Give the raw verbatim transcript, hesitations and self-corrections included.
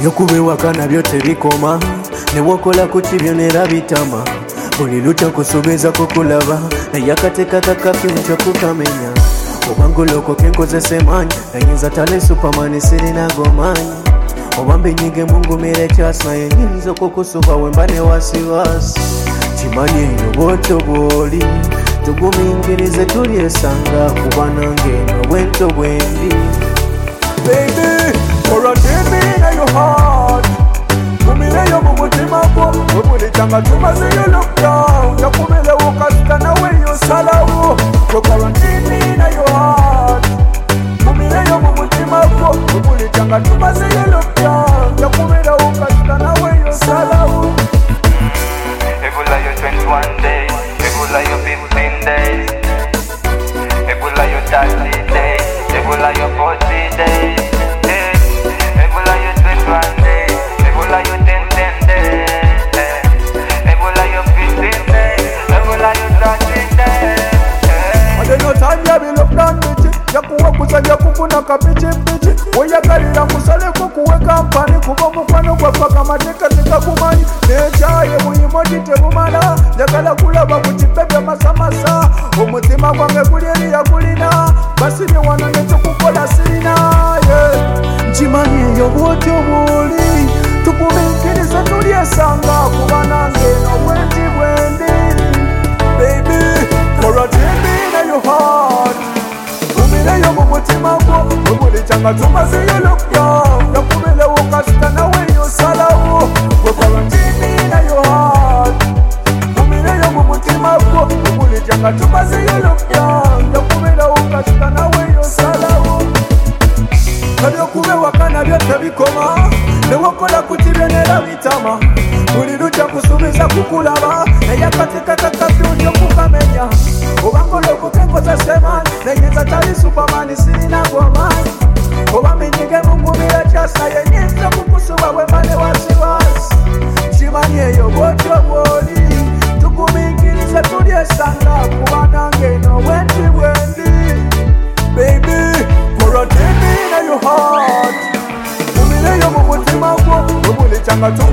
Byokubewakana byo tebikoma newakola ku kibyo nerabitama buli lutya kusuubiza kukulaba naye akateekata kafyu ntya kukamenya oba ngolokoke nkozesa emaanyi nayinza tale superman sirinago maanyi oba mbinyige mungumira ekyasi naye nyinza okukusuba wemba ne wasiwasi kimanyi eno bwotyo bwoli tugumingirize tulyesanga kuba nange eno bwento bwendi Baby, for a day in your heart Kumile yo mumutima ko Webuli changa tuma see you look down Ya kumile wakasta na we yo salawo For quarantine in your heart Kumile yo mumutima ko Webuli changa tuma see you look down Ya kumile wakasta na we yo salawo Ebula yo twenty-one days Ebula yo fifteen days Ebula yo thirty days Ebula yo forty days Ebula yo twenty-one days Ebula yo ten ten days Ebula yo fifteen days Ebula yo thirty days Ade no time ya bi look down bitch Ya kuwa kusanya kufuna kapichi pichi Oyagalira musaleko kuweka mpani Kuba mukwano kwa paka mateka tika kumani Nechaye muyimodi tebumala Njagala kulaba kuchipebya masamasa Omutima kwange kulieri ya kulina Basiri wano necho kukola sirina Nchimanyi eyo bwotyo bwoli Tukumingiriza tulyesanga Kuba nange no bwendi bwendi Baby, for a day in your heart Kumile yo mumutima ko Webuli changa tuma see you look down Ya kumile wakasta na we yo salawo We quarantine in your heart Kumile yo mumutima ko Webuli changa tuma see you look down Ya kumile wakasta na we yo salawo Kabyo kubewakana byo tebikoma newakola ku kibyo nerabitama buli lutya kusuubiza kukulaba naye akateekata kafyu ntya kukamenya oba ngolokoke nkozesa emaanyi nayinza tali superman sirinago amaanyi oba minyige mungumira ekyasi naye nyinza kukusuba wemba ne wasiwasi kimanyi eyo bwotyo bwoli tugumingirize tulyesanga kuba nange eno bwendi bwendi Baby, for a day in your heart Kumile yo mumutima ko Webuli changa tuma